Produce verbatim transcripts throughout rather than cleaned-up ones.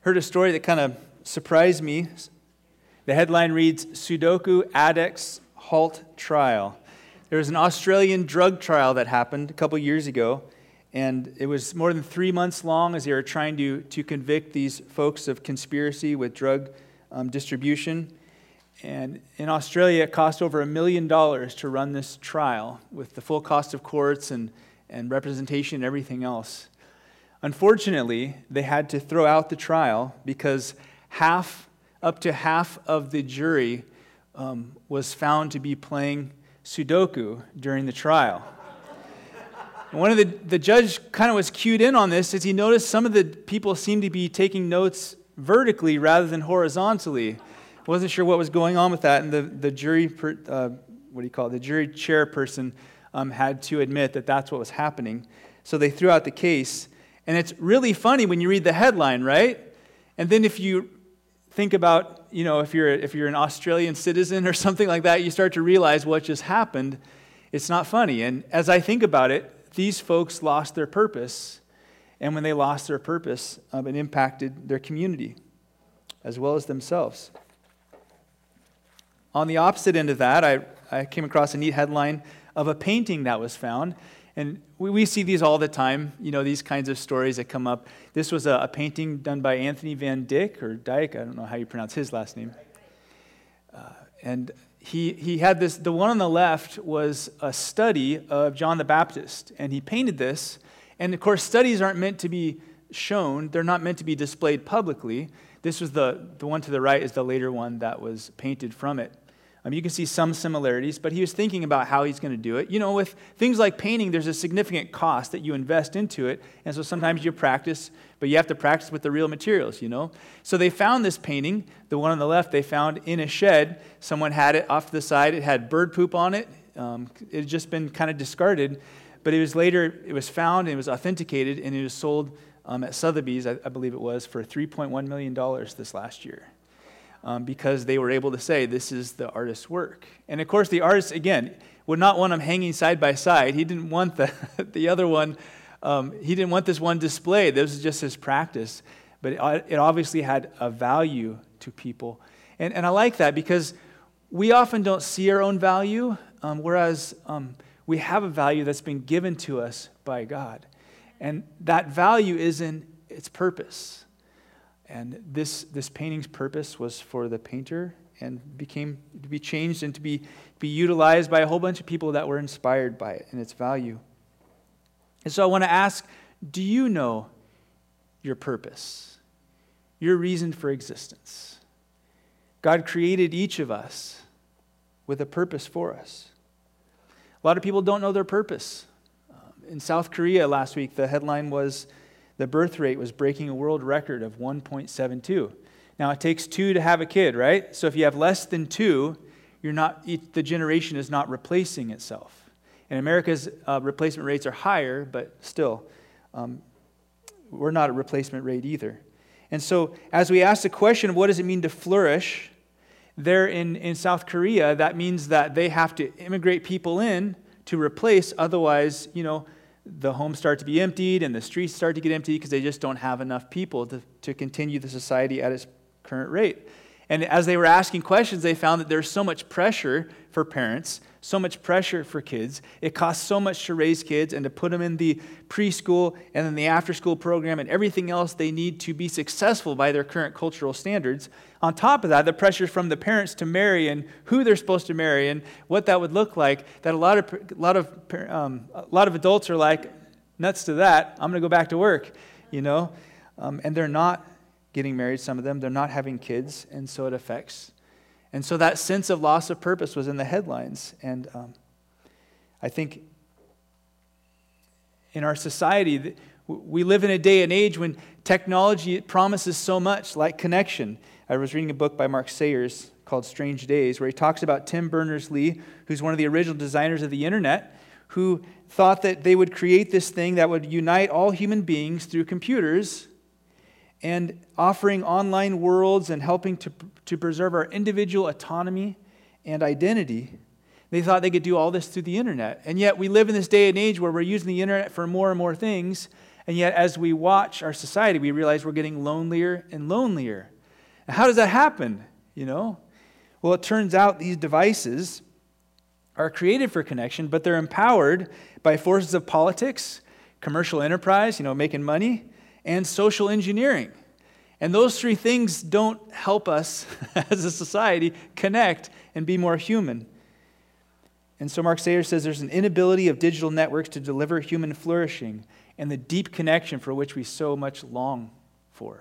heard a story that kind of surprised me. The headline reads, Sudoku Addicts Halt Trial. There was an Australian drug trial that happened a couple years ago, and it was more than three months long as they were trying to, to convict these folks of conspiracy with drug um, distribution. And in Australia, it cost over a million dollars to run this trial with the full cost of courts and, and representation and everything else. Unfortunately, they had to throw out the trial because half, up to half of the jury um, was found to be playing Sudoku during the trial. One of the, the judge kind of was cued in on this as he noticed some of the people seemed to be taking notes vertically rather than horizontally. Wasn't sure what was going on with that, and the, the jury, per, uh, what do you call it, the jury chairperson um, had to admit that that's what was happening. So they threw out the case, and it's really funny when you read the headline, right? And then if you think about, you know, if you're if you're an Australian citizen or something like that, you start to realize what just happened. It's not funny. And as I think about it, these folks lost their purpose, and when they lost their purpose, um, it impacted their community as well as themselves. On the opposite end of that, I, I came across a neat headline of a painting that was found. And we, we see these all the time, you know, these kinds of stories that come up. This was a, a painting done by Anthony Van Dyck, or Dyck, I don't know how you pronounce his last name. Uh, and he he had this, the one on the left was a study of John the Baptist. And he painted this. And of course, studies aren't meant to be shown. They're not meant to be displayed publicly. This was the, the one to the right is the later one that was painted from it. Um, you can see some similarities, but he was thinking about how he's going to do it. You know, with things like painting, there's a significant cost that you invest into it, and so sometimes you practice, but you have to practice with the real materials, you know. So they found this painting, the one on the left, they found in a shed. Someone had it off to the side. It had bird poop on it. Um, it had just been kind of discarded, but it was later, it was found, and it was authenticated, and it was sold um, at Sotheby's, I, I believe it was, for three point one million dollars this last year. Um, because they were able to say, this is the artist's work. And of course, the artist, again, would not want them hanging side by side. He didn't want the, the other one, um, he didn't want this one displayed. This was just his practice. But it, it obviously had a value to people. And, and I like that because we often don't see our own value, um, whereas um, we have a value that's been given to us by God. And that value is in its purpose. And this this painting's purpose was for the painter and became to be changed and to be, be utilized by a whole bunch of people that were inspired by it and its value. And so I want to ask, do you know your purpose, your reason for existence? God created each of us with a purpose for us. A lot of people don't know their purpose. Um, in South Korea last week, the headline was, the birth rate was breaking a world record of one point seven two. Now, it takes two to have a kid, right? So if you have less than two, you're not, the generation is not replacing itself. And America's uh, replacement rates are higher, but still, um, we're not at replacement rate either. And so as we ask the question, what does it mean to flourish? There in, in South Korea, that means that they have to immigrate people in to replace, otherwise, you know, the homes start to be emptied and the streets start to get empty because they just don't have enough people to, to continue the society at its current rate. And as they were asking questions, they found that there's so much pressure for parents, so much pressure for kids. It costs so much to raise kids and to put them in the preschool and then the after-school program and everything else they need to be successful by their current cultural standards. On top of that, the pressure from the parents to marry and who they're supposed to marry and what that would look like, that a lot of a lot of um, a lot of adults are like, nuts to that, I'm going to go back to work, you know, um, and they're not getting married, some of them, they're not having kids, and so it affects. And so that sense of loss of purpose was in the headlines. And um, I think in our society, we live in a day and age when technology promises so much, like connection. I was reading a book by Mark Sayers called Strange Days, where he talks about Tim Berners-Lee, who's one of the original designers of the internet, who thought that they would create this thing that would unite all human beings through computers and offering online worlds and helping to, to preserve our individual autonomy and identity. They thought they could do all this through the internet. And yet we live in this day and age where we're using the internet for more and more things, And yet, as we watch our society, we realize we're getting lonelier and lonelier. And how does that happen? You know? Well, it turns out these devices are created for connection, but they're empowered by forces of politics, commercial enterprise, you know, making money, and social engineering. And those three things don't help us as a society connect and be more human. And so Mark Sayers says there's an inability of digital networks to deliver human flourishing and the deep connection for which we so much long for.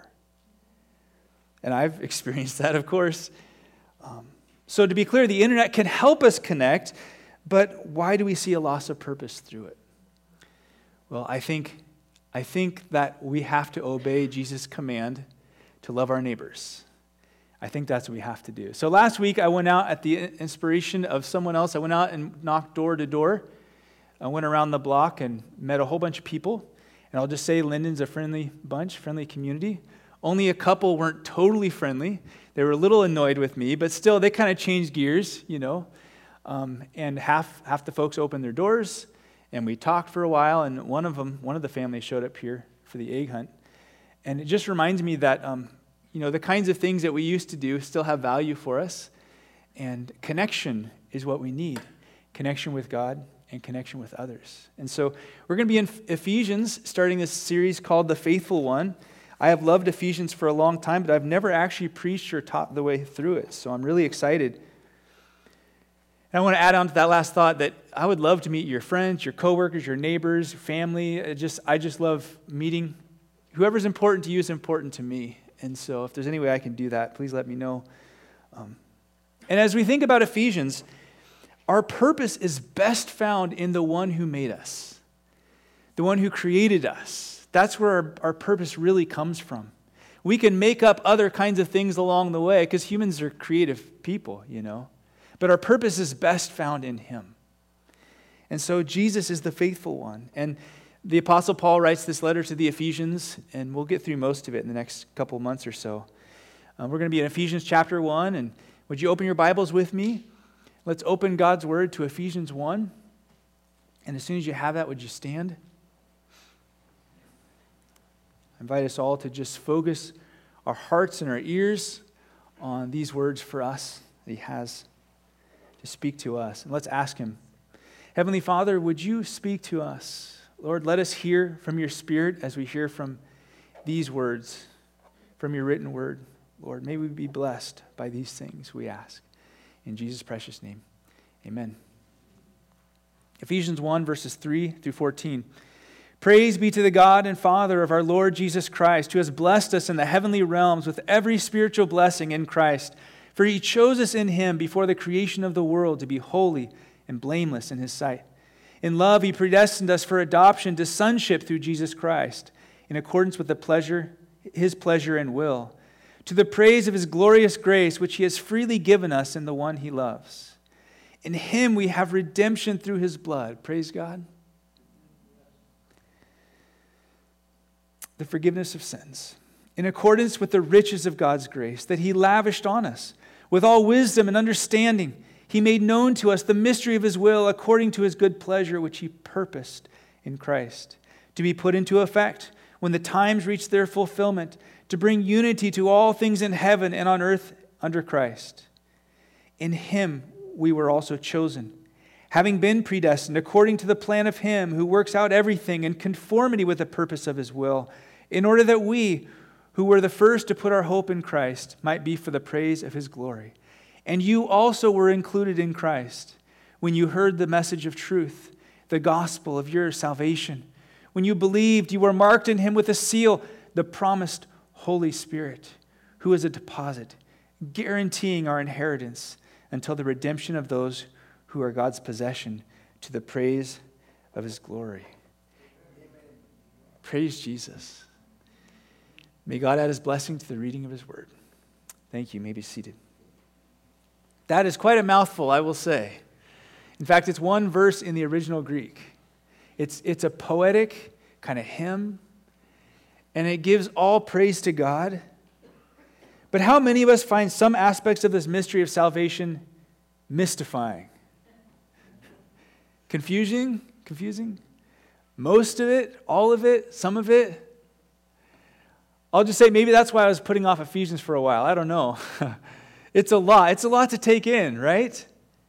And I've experienced that, of course. Um, so to be clear, the internet can help us connect, but why do we see a loss of purpose through it? Well, I think, I think that we have to obey Jesus' command to love our neighbors. I think that's what we have to do. So last week, I went out at the inspiration of someone else. I went out and knocked door to door. I went around the block and met a whole bunch of people. And I'll just say Linden's a friendly bunch, friendly community. Only a couple weren't totally friendly. They were a little annoyed with me, but still, they kind of changed gears, you know. Um, and half half the folks opened their doors, and we talked for a while. And one of them, one of the families, showed up here for the egg hunt. And it just reminds me that, um, you know, the kinds of things that we used to do still have value for us. And connection is what we need. Connection with God and connection with others. And so we're going to be in Ephesians, starting this series called The Faithful One. I have loved Ephesians for a long time, but I've never actually preached or taught the way through it. So I'm really excited. And I want to add on to that last thought that I would love to meet your friends, your coworkers, your neighbors, your family. I just, I just love meeting. Whoever's important to you is important to me. And so if there's any way I can do that, please let me know. Um, and as we think about Ephesians, our purpose is best found in the one who made us, the one who created us. That's where our, our purpose really comes from. We can make up other kinds of things along the way because humans are creative people, you know. But our purpose is best found in Him. And so Jesus is the faithful one. And the Apostle Paul writes this letter to the Ephesians, and we'll get through most of it in the next couple months or so. Um, we're going to be in Ephesians chapter one, and would you open your Bibles with me? Let's open God's Word to Ephesians one. And as soon as you have that, would you stand? I invite us all to just focus our hearts and our ears on these words for us that He has to speak to us. And let's ask Him. Heavenly Father, would you speak to us? Lord, let us hear from your Spirit as we hear from these words, from your written word. Lord, may we be blessed by these things, we ask. In Jesus' precious name, amen. Ephesians one, verses three through fourteen. Praise be to the God and Father of our Lord Jesus Christ, who has blessed us in the heavenly realms with every spiritual blessing in Christ. For He chose us in Him before the creation of the world to be holy and blameless in His sight. In love, He predestined us for adoption to sonship through Jesus Christ, in accordance with the pleasure, His pleasure and will, to the praise of His glorious grace, which He has freely given us in the one He loves. In Him we have redemption through His blood. Praise God. The forgiveness of sins, in accordance with the riches of God's grace that He lavished on us, with all wisdom and understanding. He made known to us the mystery of His will according to His good pleasure, which He purposed in Christ, to be put into effect when the times reach their fulfillment, to bring unity to all things in heaven and on earth under Christ. In Him we were also chosen, having been predestined according to the plan of Him who works out everything in conformity with the purpose of His will, in order that we, who were the first to put our hope in Christ, might be for the praise of His glory. And you also were included in Christ when you heard the message of truth, the gospel of your salvation. When you believed, you were marked in Him with a seal, the promised Holy Spirit, who is a deposit, guaranteeing our inheritance until the redemption of those who are God's possession, to the praise of His glory. Amen. Praise Jesus. May God add His blessing to the reading of His word. Thank you. You may be seated. That is quite a mouthful, I will say. In fact, it's one verse in the original Greek. It's, it's a poetic kind of hymn, and it gives all praise to God. But how many of us find some aspects of this mystery of salvation mystifying? Confusing? Confusing? Most of it, all of it, some of it. I'll just say maybe that's why I was putting off Ephesians for a while. I don't know. It's a lot. It's a lot to take in, right?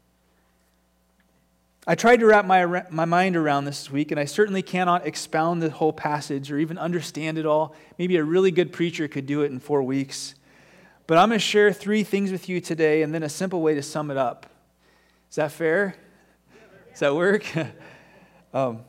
I tried to wrap my, my mind around this week, and I certainly cannot expound the whole passage or even understand it all. Maybe a really good preacher could do it in four weeks. But I'm going to share three things with you today and then a simple way to sum it up. Is that fair? Does that work? um,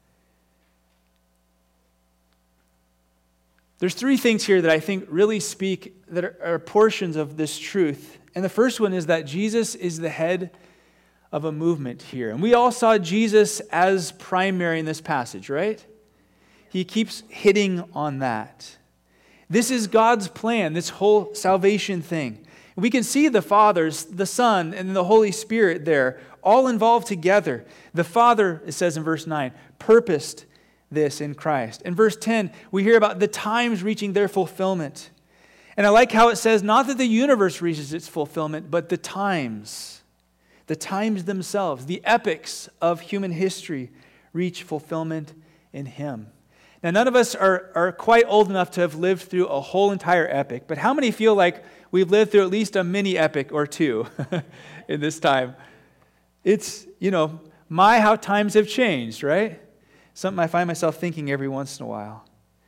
there's three things here that I think really speak, that are, are portions of this truth. And the first one is that Jesus is the head of a movement here. And we all saw Jesus as primary in this passage, right? He keeps hitting on that. This is God's plan, this whole salvation thing. We can see the Father, the Son, and the Holy Spirit there, all involved together. The Father, it says in verse nine, purposed this in Christ. In verse ten, we hear about the times reaching their fulfillment. And I like how it says, not that the universe reaches its fulfillment, but the times. The times themselves, the epics of human history, reach fulfillment in Him. Now, none of us are, are quite old enough to have lived through a whole entire epic, but how many feel like we've lived through at least a mini epic or two in this time? It's, you know, my, how times have changed, right? Something I find myself thinking every once in a while.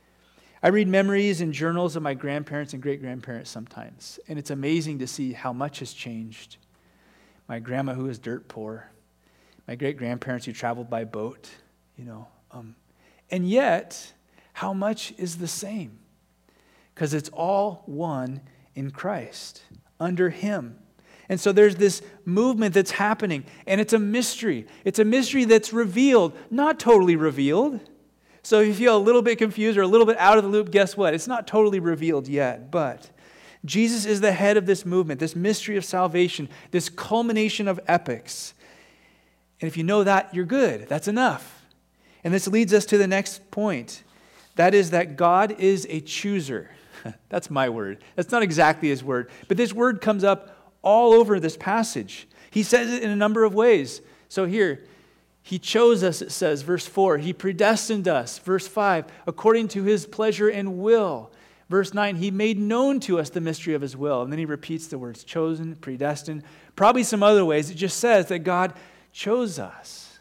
I read memories and journals of my grandparents and great-grandparents sometimes, and it's amazing to see how much has changed. My grandma who was dirt poor, my great-grandparents who traveled by boat, you know. Um, and yet, how much is the same? Because it's all one in Christ, under Him. And so there's this movement that's happening, and it's a mystery. It's a mystery that's revealed, not totally revealed. So if you feel a little bit confused or a little bit out of the loop, guess what? It's not totally revealed yet, but Jesus is the head of this movement, this mystery of salvation, this culmination of epics. And if you know that, you're good. That's enough. And this leads us to the next point. That is that God is a chooser. That's my word. That's not exactly His word. But this word comes up all over this passage. He says it in a number of ways. So here, He chose us, it says, verse four. He predestined us, verse five, according to His pleasure and will. Verse nine, He made known to us the mystery of His will. And then He repeats the words chosen, predestined. Probably some other ways. It just says that God chose us.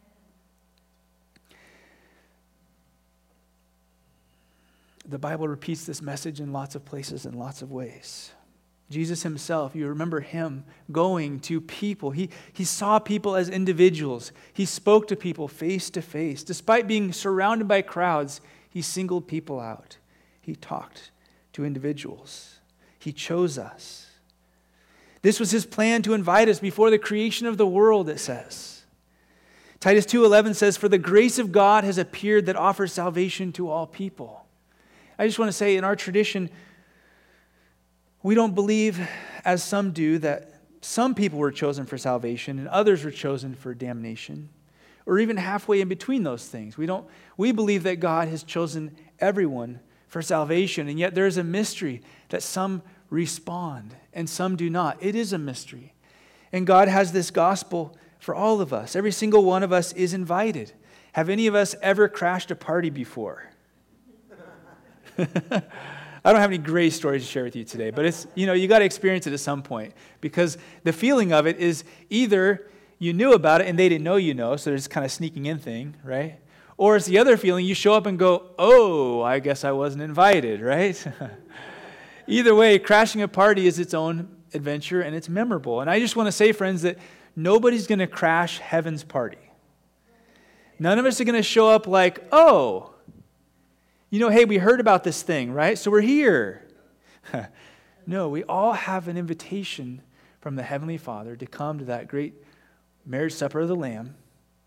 The Bible repeats this message in lots of places in lots of ways. Jesus Himself, you remember Him going to people. He, he saw people as individuals. He spoke to people face to face. Despite being surrounded by crowds, He singled people out. He talked to individuals. He chose us. This was His plan to invite us before the creation of the world, it says. Titus two eleven says, for the grace of God has appeared that offers salvation to all people. I just want to say, in our tradition, we don't believe, as some do, that some people were chosen for salvation and others were chosen for damnation, or even halfway in between those things. We don't. We believe that God has chosen everyone for salvation, and yet there is a mystery that some respond and some do not. It is a mystery. And God has this gospel for all of us. Every single one of us is invited. Have any of us ever crashed a party before? I don't have any great stories to share with you today, but it's, you know, you got to experience it at some point, because the feeling of it is either you knew about it and they didn't know you know, so there's kind of sneaking in thing, right? Or it's the other feeling, you show up and go, oh, I guess I wasn't invited, right? Either way, crashing a party is its own adventure and it's memorable. And I just want to say, friends, that nobody's going to crash heaven's party. None of us are going to show up like, oh, you know, hey, we heard about this thing, right? So we're here. No, we all have an invitation from the Heavenly Father to come to that great marriage supper of the Lamb.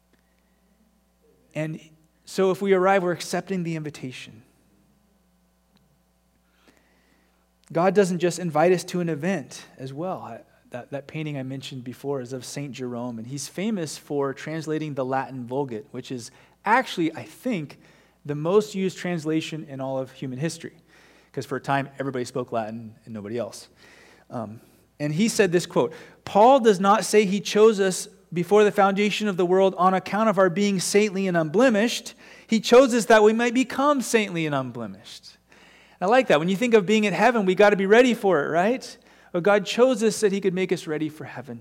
And so if we arrive, we're accepting the invitation. God doesn't just invite us to an event as well. I, that, that painting I mentioned before is of Saint Jerome, and he's famous for translating the Latin Vulgate, which is actually, I think, the most used translation in all of human history, because for a time, everybody spoke Latin and nobody else. Um, and he said this quote, Paul does not say he chose us before the foundation of the world on account of our being saintly and unblemished. He chose us that we might become saintly and unblemished. I like that. When you think of being in heaven, we got to be ready for it, right? But God chose us that he could make us ready for heaven.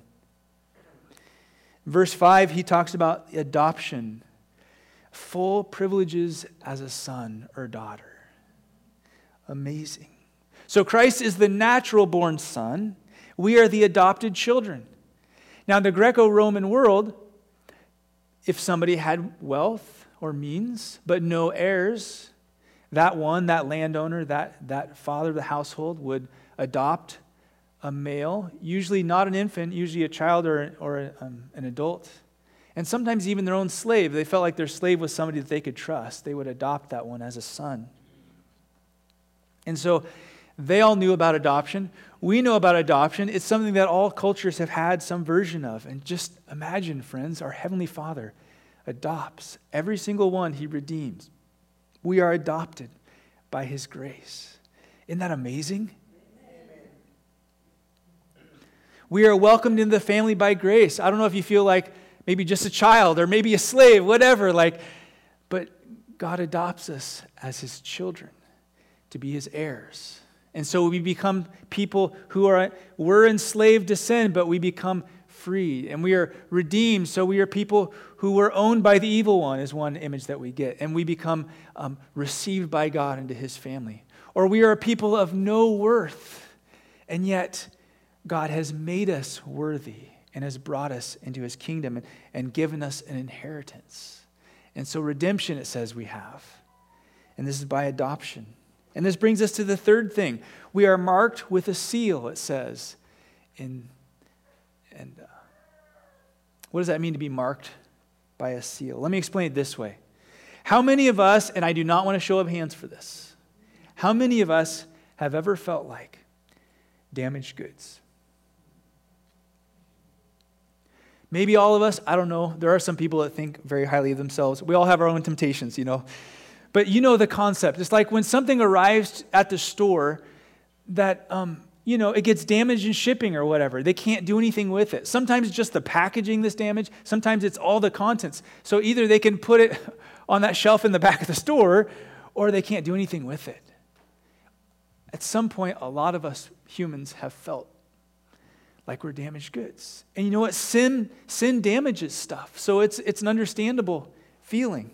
Verse five, he talks about adoption. Full privileges as a son or daughter. Amazing. So Christ is the natural-born son. We are the adopted children. Now, in the Greco-Roman world, if somebody had wealth or means, but no heirs, that one, that landowner, that, that father of the household would adopt a male, usually not an infant, usually a child or, or um, an adult. And sometimes even their own slave. They felt like their slave was somebody that they could trust. They would adopt that one as a son. And so they all knew about adoption. We know about adoption. It's something that all cultures have had some version of. And just imagine, friends, our Heavenly Father adopts every single one he redeems. We are adopted by his grace. Isn't that amazing? Amen. We are welcomed into the family by grace. I don't know if you feel like maybe just a child or maybe a slave, whatever, like, but God adopts us as his children to be his heirs. And so we become people who are, we're enslaved to sin, but we become free. And we are redeemed, so we are people who were owned by the evil one, is one image that we get. And we become um, received by God into his family. Or we are a people of no worth, and yet God has made us worthy and has brought us into his kingdom and, and given us an inheritance. And so redemption, it says, we have. And this is by adoption. And this brings us to the third thing. We are marked with a seal, it says. In, and uh, what does that mean to be marked by a seal? Let me explain it this way. How many of us, and I do not want to show up hands for this, how many of us have ever felt like damaged goods? Maybe all of us, I don't know. There are some people that think very highly of themselves. We all have our own temptations, you know. But you know the concept. It's like when something arrives at the store that, um, you know, it gets damaged in shipping or whatever. They can't do anything with it. Sometimes it's just the packaging that's damaged. Sometimes it's all the contents. So either they can put it on that shelf in the back of the store or they can't do anything with it. At some point, a lot of us humans have felt like we're damaged goods. And you know what? Sin, sin damages stuff. So it's, it's an understandable feeling.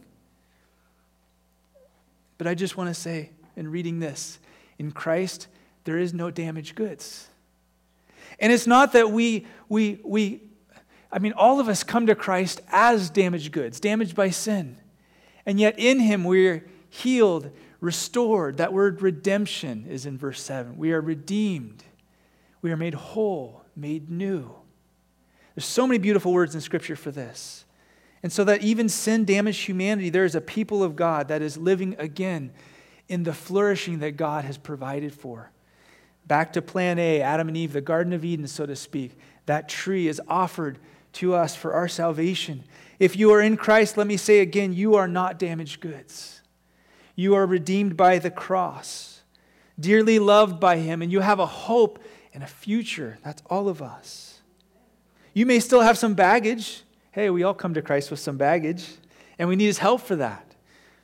But I just want to say, in reading this, in Christ, there is no damaged goods. And it's not that we, we, we, I mean, all of us come to Christ as damaged goods, damaged by sin. And yet in him we're healed, restored. That word redemption is in verse seven. We are redeemed. We are made whole, made new. There's so many beautiful words in Scripture for this. And so that even sin-damaged humanity, there is a people of God that is living again in the flourishing that God has provided for. Back to plan A, Adam and Eve, the Garden of Eden, so to speak. That tree is offered to us for our salvation. If you are in Christ, let me say again, you are not damaged goods. You are redeemed by the cross, dearly loved by him, and you have a hope and a future. That's all of us. You may still have some baggage. Hey, we all come to Christ with some baggage, and we need his help for that.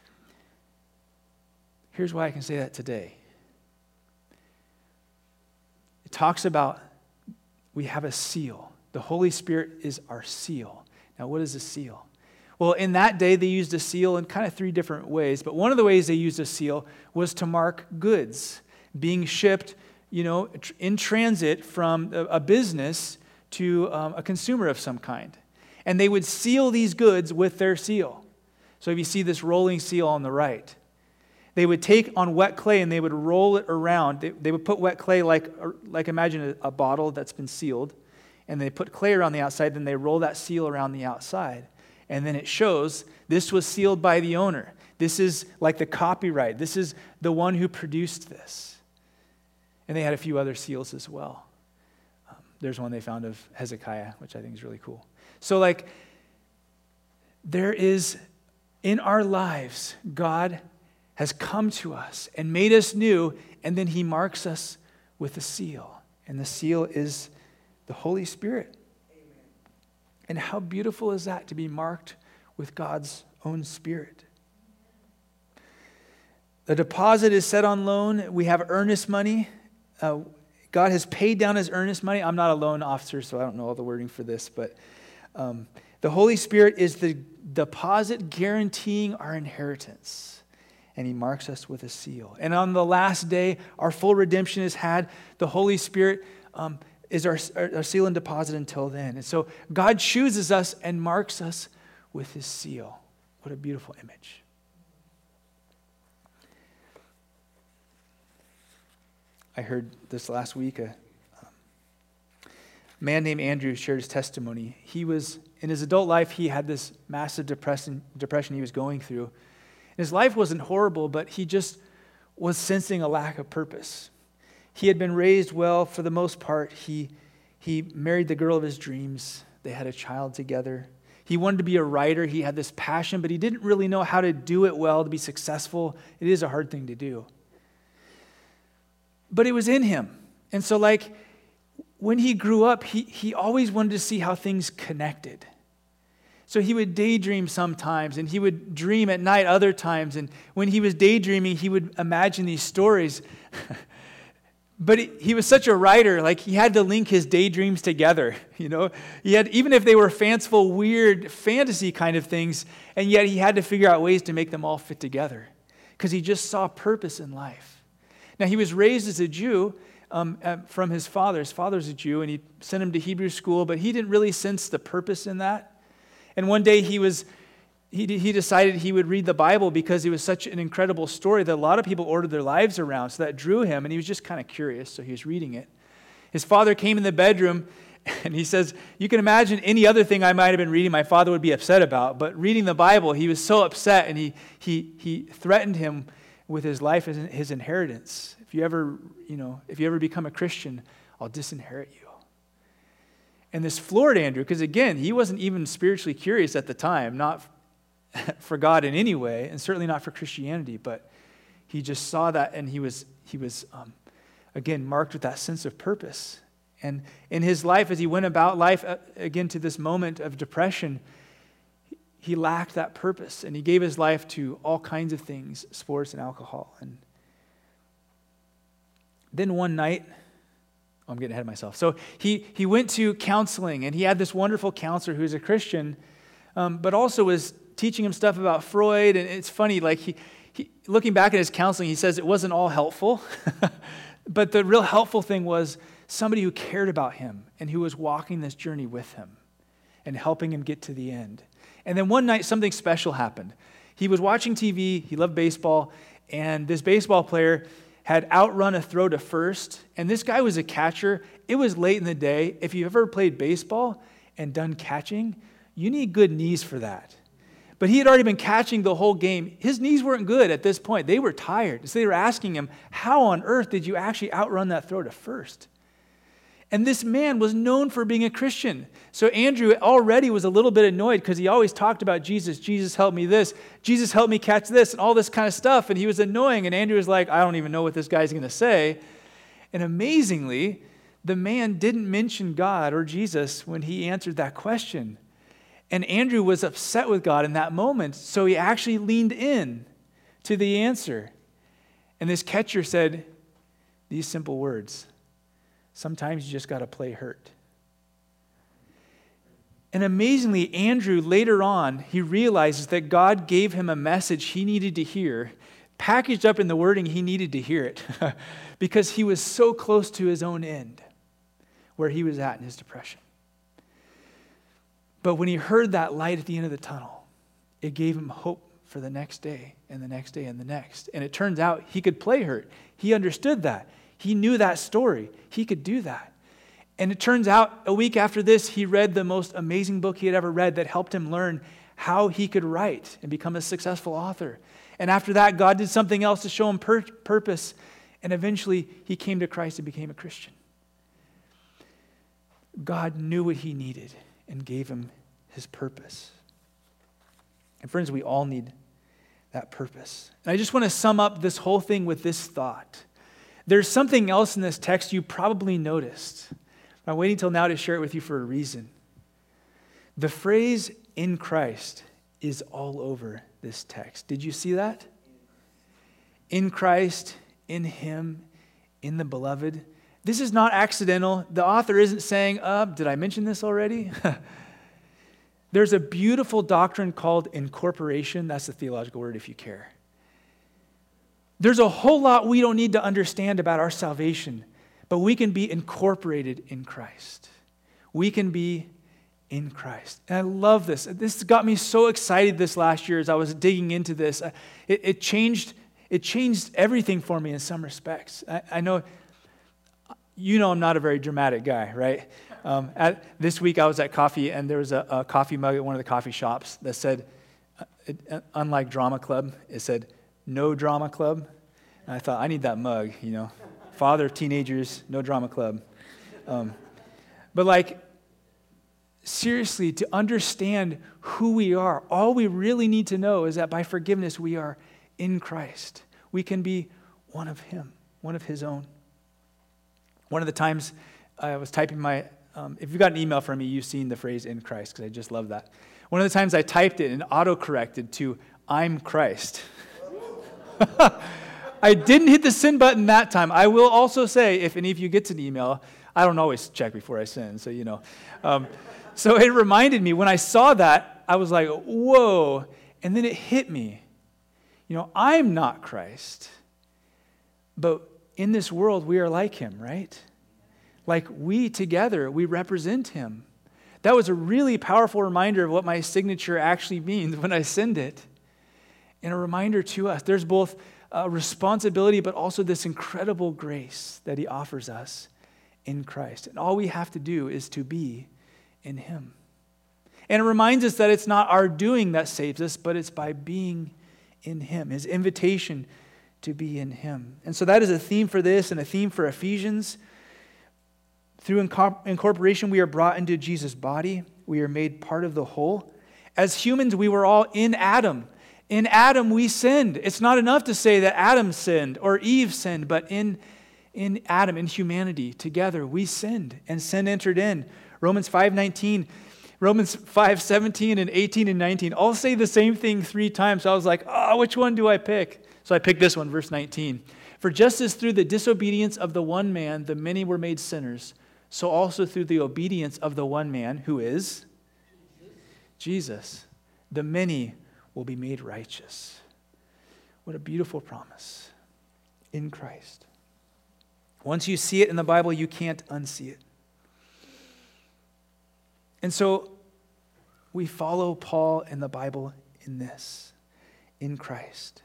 Here's why I can say that today. It talks about we have a seal. The Holy Spirit is our seal. Now, what is a seal? Well, in that day, they used a seal in kind of three different ways, but one of the ways they used a seal was to mark goods being shipped, you know, in transit from a business to um, a consumer of some kind. And they would seal these goods with their seal. So if you see this rolling seal on the right, they would take on wet clay and they would roll it around. They, they would put wet clay like, like imagine a, a bottle that's been sealed, and they put clay around the outside, then they roll that seal around the outside. And then it shows this was sealed by the owner. This is like the copyright. This is the one who produced this. And they had a few other seals as well. Um, there's one they found of Hezekiah, which I think is really cool. So like, there is, in our lives, God has come to us and made us new, and then he marks us with a seal. And the seal is the Holy Spirit. Amen. And how beautiful is that, to be marked with God's own Spirit? The deposit is set on loan. We have earnest money. Uh, God has paid down his earnest money. I'm not a loan officer, so I don't know all the wording for this, but um, the Holy Spirit is the deposit guaranteeing our inheritance, and he marks us with a seal. And on the last day, our full redemption is had. The Holy Spirit um, is our, our, our seal and deposit until then. And so God chooses us and marks us with his seal. What a beautiful image. I heard this last week, a um, man named Andrew shared his testimony. He was, in his adult life, he had this massive depression, depression he was going through. His life wasn't horrible, but he just was sensing a lack of purpose. He had been raised well for the most part. He, he married the girl of his dreams. They had a child together. He wanted to be a writer. He had this passion, but he didn't really know how to do it well, to be successful. It is a hard thing to do. But it was in him. And so like when he grew up, he, he always wanted to see how things connected. So he would daydream sometimes, and he would dream at night other times. And when he was daydreaming, he would imagine these stories. But he, he was such a writer, like he had to link his daydreams together. You know, he had, even if they were fanciful, weird fantasy kind of things, and yet he had to figure out ways to make them all fit together because he just saw purpose in life. Now, he was raised as a Jew um, uh, from his father. His father's a Jew, and he sent him to Hebrew school, but he didn't really sense the purpose in that. And one day he was, he, he decided he would read the Bible because it was such an incredible story that a lot of people ordered their lives around, so that drew him, and he was just kind of curious, so he was reading it. His father came in the bedroom, and he says, you can imagine any other thing I might have been reading my father would be upset about, but reading the Bible, he was so upset, and he he he threatened him with his life as his inheritance. If you ever, you know, if you ever become a Christian, I'll disinherit you. And this floored Andrew, because again, he wasn't even spiritually curious at the time, not for God in any way, and certainly not for Christianity, but he just saw that, and he was, he was um, again, marked with that sense of purpose. And in his life, as he went about life, uh, again, to this moment of depression, he lacked that purpose, and he gave his life to all kinds of things, sports and alcohol. And then one night, oh, I'm getting ahead of myself. So he he went to counseling, and he had this wonderful counselor who was a Christian, um, but also was teaching him stuff about Freud. And it's funny, like he, he looking back at his counseling, he says it wasn't all helpful, but the real helpful thing was somebody who cared about him and who was walking this journey with him and helping him get to the end. And then one night, something special happened. He was watching T V, he loved baseball, and this baseball player had outrun a throw to first, and this guy was a catcher. It was late in the day. If you've ever played baseball and done catching, you need good knees for that. But he had already been catching the whole game. His knees weren't good at this point. They were tired. So they were asking him, how on earth did you actually outrun that throw to first? And this man was known for being a Christian. So Andrew already was a little bit annoyed because he always talked about Jesus. Jesus helped me this. Jesus helped me catch this and all this kind of stuff. And he was annoying. And Andrew was like, I don't even know what this guy's going to say. And amazingly, the man didn't mention God or Jesus when he answered that question. And Andrew was upset with God in that moment. So he actually leaned in to the answer. And this catcher said these simple words: sometimes you just got to play hurt. And amazingly, Andrew, later on, he realizes that God gave him a message he needed to hear, packaged up in the wording he needed to hear it, because he was so close to his own end, where he was at in his depression. But when he heard that light at the end of the tunnel, it gave him hope for the next day and the next day and the next. And it turns out he could play hurt. He understood that. He knew that story. He could do that. And it turns out a week after this, he read the most amazing book he had ever read that helped him learn how he could write and become a successful author. And after that, God did something else to show him pur- purpose. And eventually, he came to Christ and became a Christian. God knew what he needed and gave him his purpose. And friends, we all need that purpose. And I just want to sum up this whole thing with this thought. There's something else in this text you probably noticed. I'm waiting till now to share it with you for a reason. The phrase "in Christ" is all over this text. Did you see that? in Christ, in him, in the beloved. This is not accidental. The author isn't saying, uh, did I mention this already? There's a beautiful doctrine called incorporation. That's the theological word if you care. There's a whole lot we don't need to understand about our salvation, but we can be incorporated in Christ. We can be in Christ. And I love this. This got me so excited this last year as I was digging into this. It, it changed it changed everything for me in some respects. I, I know, you know I'm not a very dramatic guy, right? Um, at, this week I was at coffee, and there was a, a coffee mug at one of the coffee shops that said, uh, it, unlike Drama Club, it said, no drama club. And I thought, I need that mug, you know. Father of teenagers, no drama club. Um, but like, seriously, to understand who we are, all we really need to know is that by forgiveness we are in Christ. We can be one of him, one of his own. One of the times I was typing my, um, if you got an email from me, you've seen the phrase in Christ, because I just love that. One of the times I typed it and auto-corrected to I'm Christ. I didn't hit the send button that time. I will also say, if any of you gets an email, I don't always check before I send, so you know. Um, so it reminded me, when I saw that, I was like, whoa. And then it hit me. You know, I'm not Christ, but in this world, we are like him, right? Like we together, we represent him. That was a really powerful reminder of what my signature actually means when I send it. And a reminder to us, there's both a responsibility, but also this incredible grace that he offers us in Christ. And all we have to do is to be in him. And it reminds us that it's not our doing that saves us, but it's by being in him, his invitation to be in him. And so that is a theme for this and a theme for Ephesians. Through incorporation, we are brought into Jesus' body. We are made part of the whole. As humans, we were all in Adam. In Adam, we sinned. It's not enough to say that Adam sinned or Eve sinned, but in, in Adam, in humanity, together, we sinned, and sin entered in. Romans five nineteen, Romans five seventeen and eighteen and nineteen all say the same thing three times. So I was like, oh, which one do I pick? So I picked this one, verse nineteen. For just as through the disobedience of the one man, the many were made sinners, so also through the obedience of the one man, who is Jesus, the many will be made righteous. What a beautiful promise in Christ. Once you see it in the Bible, you can't unsee it. And so we follow Paul and the Bible in this, in Christ.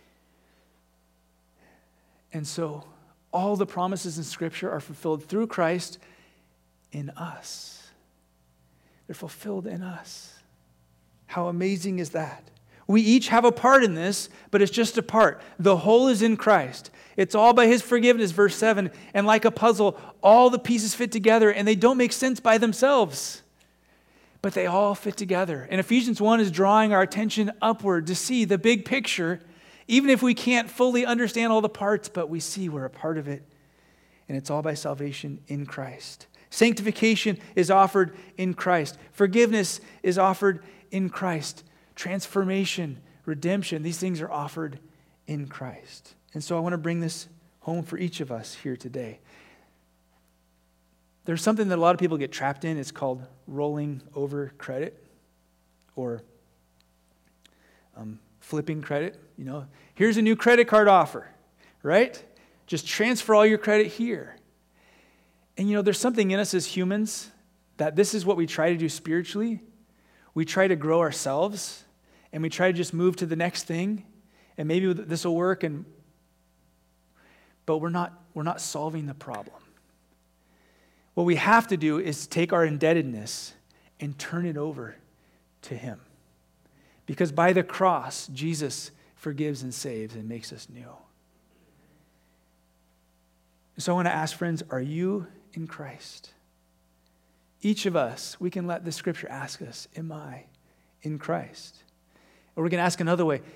And so all the promises in Scripture are fulfilled through Christ in us. They're fulfilled in us. How amazing is that? We each have a part in this, but it's just a part. The whole is in Christ. It's all by his forgiveness, verse seven. And like a puzzle, all the pieces fit together, and they don't make sense by themselves, but they all fit together. And Ephesians one is drawing our attention upward to see the big picture, even if we can't fully understand all the parts, but we see we're a part of it. And it's all by salvation in Christ. Sanctification is offered in Christ. Forgiveness is offered in Christ. Transformation, redemption, these things are offered in Christ. And so I want to bring this home for each of us here today. There's something that a lot of people get trapped in. It's called rolling over credit, or um, flipping credit. You know, here's a new credit card offer, right? Just transfer all your credit here. And you know, there's something in us as humans that this is what we try to do spiritually. We try to grow ourselves, and we try to just move to the next thing, and maybe this will work. And but we're not we're not solving the problem. What we have to do is take our indebtedness and turn it over to him, because by the cross, Jesus forgives and saves and makes us new. So I want to ask, friends, are you in Christ? Each of us, we can let the scripture ask us, am I in Christ? Or we can ask another way.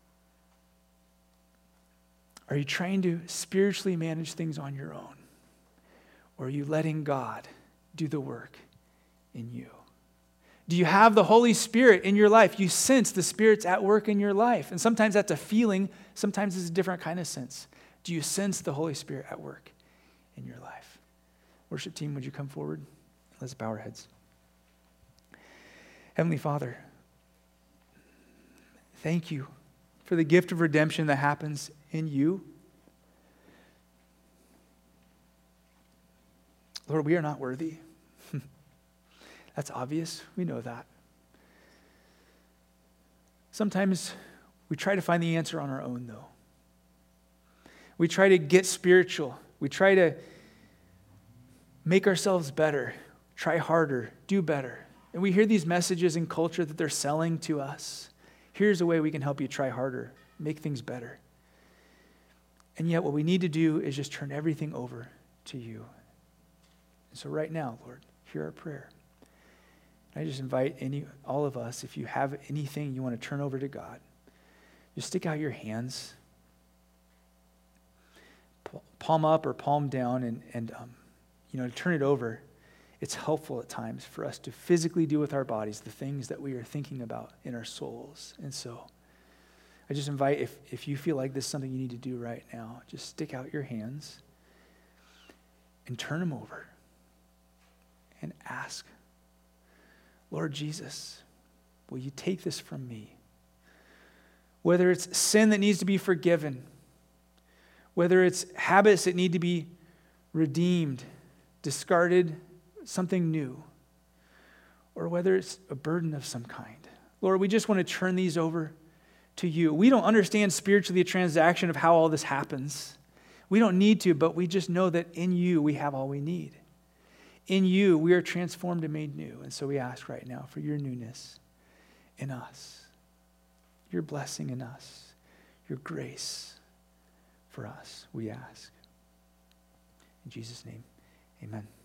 Are you trying to spiritually manage things on your own? Or are you letting God do the work in you? Do you have the Holy Spirit in your life? You sense the Spirit's at work in your life. And sometimes that's a feeling. Sometimes it's a different kind of sense. Do you sense the Holy Spirit at work in your life? Worship team, would you come forward? Let's bow our heads. Heavenly Father, thank you for the gift of redemption that happens in you. Lord, we are not worthy. That's obvious. We know that. Sometimes we try to find the answer on our own, though. We try to get spiritual. We try to make ourselves better, try harder, do better. And we hear these messages in culture that they're selling to us. Here's a way we can help you try harder, make things better. And yet what we need to do is just turn everything over to you. And so right now, Lord, hear our prayer. I just invite any, all of us, if you have anything you want to turn over to God, just stick out your hands, palm up or palm down, and, and um, you know, to turn it over. It's helpful at times for us to physically do with our bodies the things that we are thinking about in our souls. And so I just invite, if, if you feel like this is something you need to do right now, just stick out your hands and turn them over and ask, Lord Jesus, will you take this from me? Whether it's sin that needs to be forgiven, whether it's habits that need to be redeemed, discarded, something new, or whether it's a burden of some kind. Lord, we just want to turn these over to you. We don't understand spiritually the transaction of how all this happens. We don't need to, but we just know that in you we have all we need. In you, we are transformed and made new. And so we ask right now for your newness in us, your blessing in us, your grace for us, we ask. In Jesus' name, amen.